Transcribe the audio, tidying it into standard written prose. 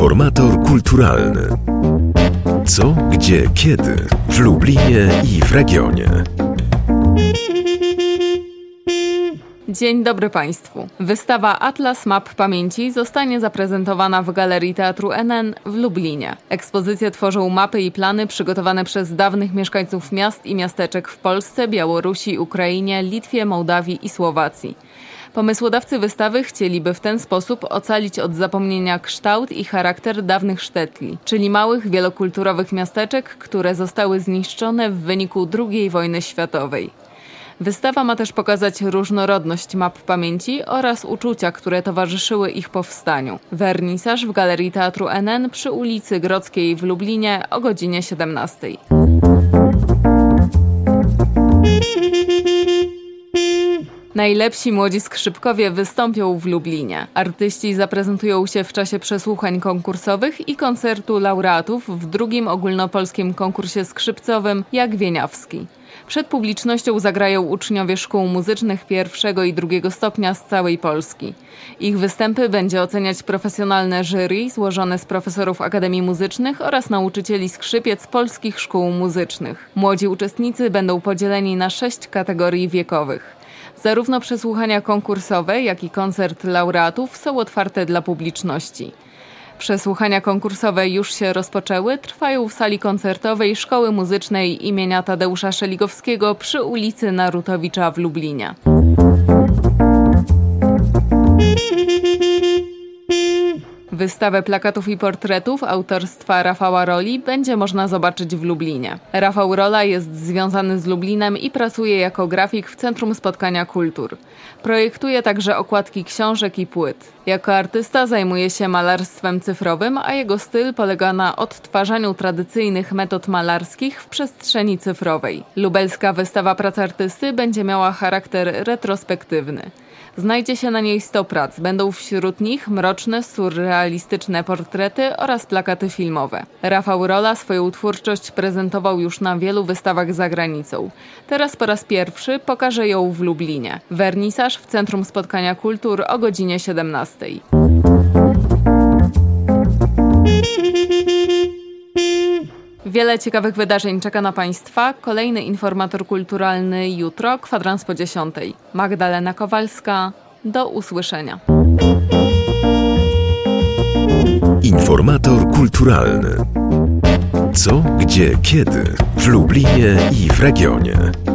Informator kulturalny. Co, gdzie, kiedy w Lublinie i w regionie. Dzień dobry Państwu. Wystawa Atlas Map Pamięci zostanie zaprezentowana w Galerii Teatru NN w Lublinie. Ekspozycję tworzą mapy i plany przygotowane przez dawnych mieszkańców miast i miasteczek w Polsce, Białorusi, Ukrainie, Litwie, Mołdawii i Słowacji. Pomysłodawcy wystawy chcieliby w ten sposób ocalić od zapomnienia kształt i charakter dawnych sztetli, czyli małych, wielokulturowych miasteczek, które zostały zniszczone w wyniku II wojny światowej. Wystawa ma też pokazać różnorodność map pamięci oraz uczucia, które towarzyszyły ich powstaniu. Wernisaż w Galerii Teatru NN przy ulicy Grodzkiej w Lublinie o godzinie 17. Najlepsi młodzi skrzypkowie wystąpią w Lublinie. Artyści zaprezentują się w czasie przesłuchań konkursowych i koncertu laureatów w drugim ogólnopolskim konkursie skrzypcowym Jak Wieniawski. Przed publicznością zagrają uczniowie szkół muzycznych pierwszego i drugiego stopnia z całej Polski. Ich występy będzie oceniać profesjonalne jury złożone z profesorów Akademii Muzycznych oraz nauczycieli skrzypiec polskich szkół muzycznych. Młodzi uczestnicy będą podzieleni na 6 kategorii wiekowych. Zarówno przesłuchania konkursowe, jak i koncert laureatów są otwarte dla publiczności. Przesłuchania konkursowe już się rozpoczęły, trwają w sali koncertowej Szkoły Muzycznej imienia Tadeusza Szeligowskiego przy ulicy Narutowicza w Lublinie. Wystawę plakatów i portretów autorstwa Rafała Roli będzie można zobaczyć w Lublinie. Rafał Rola jest związany z Lublinem i pracuje jako grafik w Centrum Spotkania Kultur. Projektuje także okładki książek i płyt. Jako artysta zajmuje się malarstwem cyfrowym, a jego styl polega na odtwarzaniu tradycyjnych metod malarskich w przestrzeni cyfrowej. Lubelska wystawa prac artysty będzie miała charakter retrospektywny. Znajdzie się na niej 100 prac. Będą wśród nich mroczne, surrealistyczne portrety oraz plakaty filmowe. Rafał Rola swoją twórczość prezentował już na wielu wystawach za granicą. Teraz po raz pierwszy pokaże ją w Lublinie. Wernisaż w Centrum Spotkania Kultur o godzinie 17. Wiele ciekawych wydarzeń czeka na Państwa. Kolejny informator kulturalny jutro, kwadrans po 10. Magdalena Kowalska. Do usłyszenia. Informator kulturalny. Co, gdzie, kiedy w Lublinie i w regionie.